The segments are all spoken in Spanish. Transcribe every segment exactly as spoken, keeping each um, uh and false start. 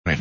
Bueno.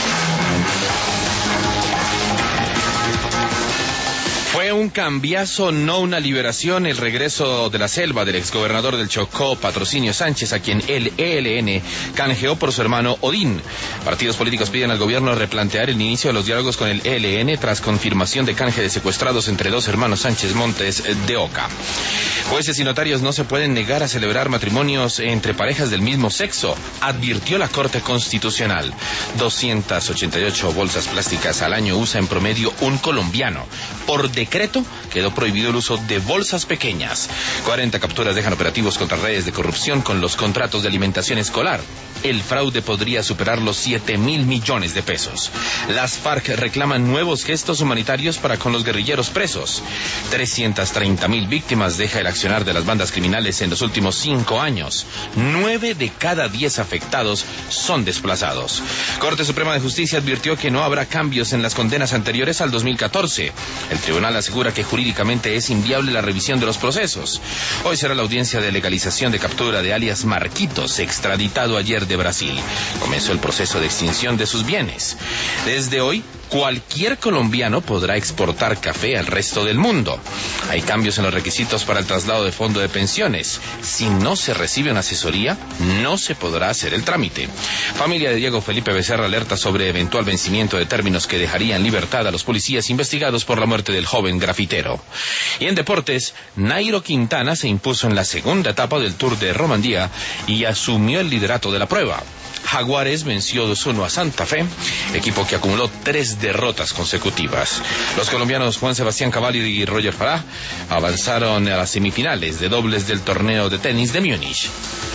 Fue un cambiazo, no una liberación, el regreso de la selva del exgobernador del Chocó, Patrocinio Sánchez, a quien el E L N canjeó por su hermano Odín. Partidos políticos piden al gobierno replantear el inicio de los diálogos con el E L N tras confirmación de canje de secuestrados entre dos hermanos Sánchez Montes de Oca. Jueces y notarios no se pueden negar a celebrar matrimonios entre parejas del mismo sexo, advirtió la Corte Constitucional. doscientas ochenta y ocho bolsas plásticas al año usa en promedio un colombiano. Por decreto quedó prohibido el uso de bolsas pequeñas. cuarenta capturas dejan operativos contra redes de corrupción con los contratos de alimentación escolar. El fraude podría superar los siete mil millones de pesos. Las FARC reclaman nuevos gestos humanitarios para con los guerrilleros presos. trescientas treinta mil víctimas deja el accionar de las bandas criminales en los últimos cinco años. Nueve de cada diez afectados son desplazados. Corte Suprema de Justicia advirtió que no habrá cambios en las condenas anteriores al dos mil catorce. El tribunal asegura que jurídicamente es inviable la revisión de los procesos. Hoy será la audiencia de legalización de captura de alias Marquitos, extraditado ayer de Brasil. Comenzó el proceso de extinción de sus bienes. Desde hoy, cualquier colombiano podrá exportar café al resto del mundo. Hay cambios en los requisitos para el traslado de fondo de pensiones. Si no se recibe una asesoría, no se podrá hacer el trámite. Familia de Diego Felipe Becerra alerta sobre eventual vencimiento de términos que dejarían libertad a los policías investigados por la muerte del joven grafitero. Y en deportes, Nairo Quintana se impuso en la segunda etapa del Tour de Romandía y asumió el liderato de la prueba. Jaguares venció dos uno a Santa Fe, equipo que acumuló tres derrotas consecutivas. Los colombianos Juan Sebastián Cavalli y Roger Farah avanzaron a las semifinales de dobles del torneo de tenis de Múnich.